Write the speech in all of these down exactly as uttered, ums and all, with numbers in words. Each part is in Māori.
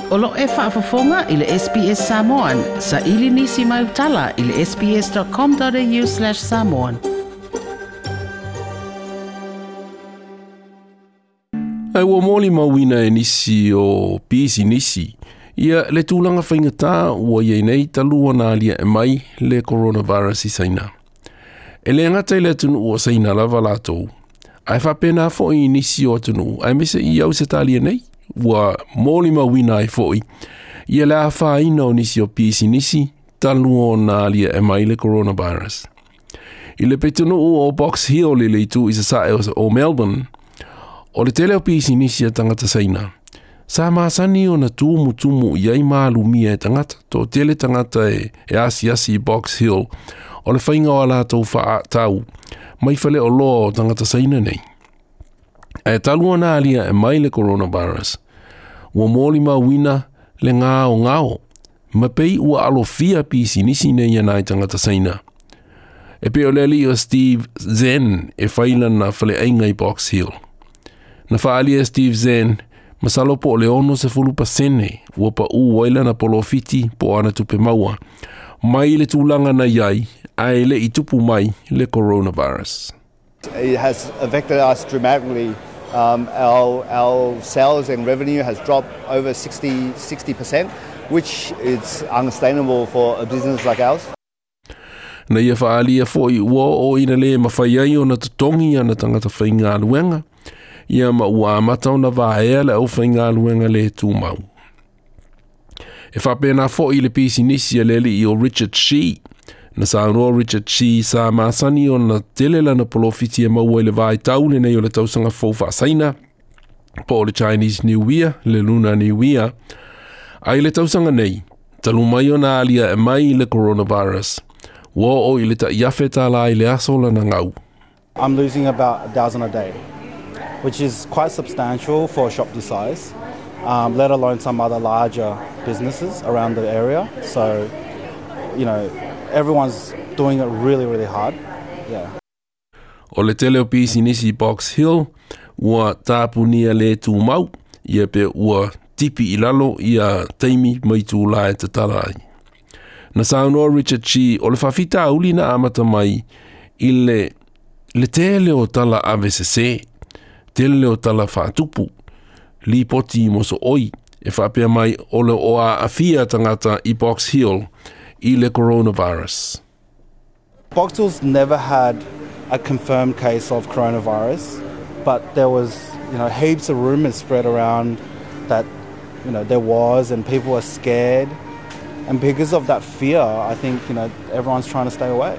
Olo e whaafafonga i le S B S Samoan. Sa ili nisi mai utala i le sbs.com.au slash Samoan. Ai ua moli mawina e nisi o pisi nisi. Ia le tūlanga whaingata ua iei nei talua nā lia e mai le coronavirus i saina. E le ngata i le tunu ua saina lava lātou. Ai whapena fo i nisi o tunu. Ai mese i au se talia nei. Ua moli mawina ai foi. Ia le a whaina o nisi o pisi nisi talua nā lia e mai le coronavirus. I le petunu o Box Hill le le tu i sa sae o Melbourne. O le tele o pisi nisi a tangata saina. Sa maasani o na tumu tumu iai maalumia e tangata. Tō tele tangata e, e asi asi Box Hill. O le whainga o la tau wha tau. Mai whale o loa o tangata saina nei. E talua nā alia e mai le coronavirus. Ua mōli mawina le ngā o ngāo. Ma pei ua alofia pisi nisi nei anai tangata saina. E pe o leli o Steve Zen e whaila na whale ainga i Box Hill. Na whaalia Steve Zen, masalo po le ono se fulu pasene, ua pa u waila na polo fiti po ana tupe maua. Mai le tūlanga na iai, ai le i tupu mai le coronavirus. It has affected us dramatically. Um, our, our sales and revenue has dropped over sixty percent, which is unsustainable for a business like ours. Na ia whaalia fo i ua o ina le mawhaiai o na tutongi ana tangata whainga aluenga. Ia ma ua amatau na vaea le au whainga aluenga le tūmau. E whapena fo i le pisi nisi a leli i o Richard Shee. Na sa anua Richard Shee sa maasani o na telela na polofiti e maua i le vai taule nei o le tausanga faufa saina. Po o le Chinese New Year, le Lunar New Year. Ai le tausanga nei, talumai o na alia e mai le coronavirus. Wo o i le ta iafe tala i le asola na ngau. I'm losing about a thousand a day, which is quite substantial for a shop this size, um, let alone some other larger businesses around the area. So, you know, everyone's doing it really, really hard. Yeah. O le tele o pisi nisi Box Hill, ua tāpunia le tūmau, ia pe ua tipi i lalo ia teimi mai tūla e te tarai. Na saunoa Richard Shee, o le whawhita uli na amata mai, i le, le tele o tala A V C C, tele o tala whātupu, li poti i moso oi, e whapea mai o le o a awhia tangata i Box Hill i le coronavirus. Box Hill's never had a confirmed case of coronavirus, but there was, you know, heaps of rumours spread around that, you know, there was, and people were scared. And because of that fear, I think, you know, everyone's trying to stay away.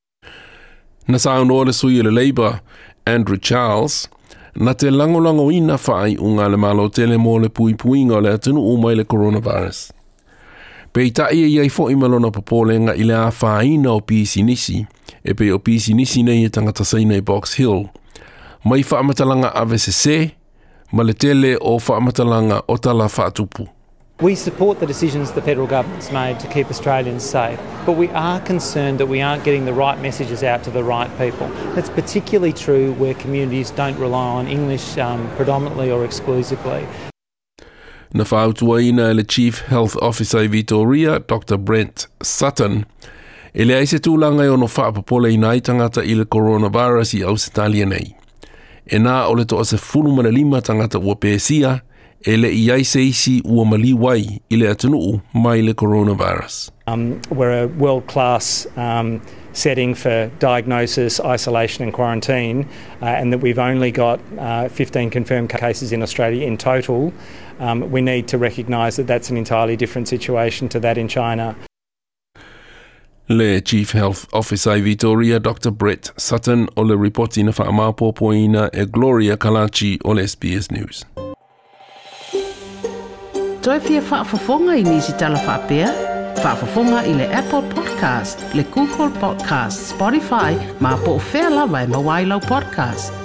Na saunoa le sui le Labour, Andrew Charles, na te langolango ina whai unga le malo tele mo le pui puinga le atunu umai le coronavirus. Pei tai e iai fo imalona papolenga i le a whaina o pisi nisi, e pei o pisi nisi nei e tangata saina i Box Hill. Mai whaamatalanga A V C C, ma le tele o whaamatalanga o tala whaatupu. We support the decisions the federal government's made to keep Australians safe, but we are concerned that we aren't getting the right messages out to the right people. That's particularly true where communities don't rely on English um, predominantly or exclusively. Na whautuaina le Chief Health Officer i Vitoria, Doctor Brent Sutton, e le aise tūlanga i ono whaapapole i nai tangata i le coronavirus i Australia nei. E nā o le toa se fulu mana lima tangata ua pēsia, e le i aise isi ua maliwai i le atunuu mai le coronavirus. Um, we're a world-class um, setting for diagnosis, isolation and quarantine, uh, and that we've only got uh, fifteen confirmed cases in Australia in total. Um, we need to recognise that that's an entirely different situation to that in China. Le Chief Health Officer i Vitoria, Doctor Brett Sutton, o le reporti na whaamapopoina e Gloria Kalachi o le S B S News. Toi fia whaafafonga i nisi tala whaapea? Whaafafonga i le Apple Podcast, le Google Podcast, Spotify, ma po whea lawa e mawailau podcast.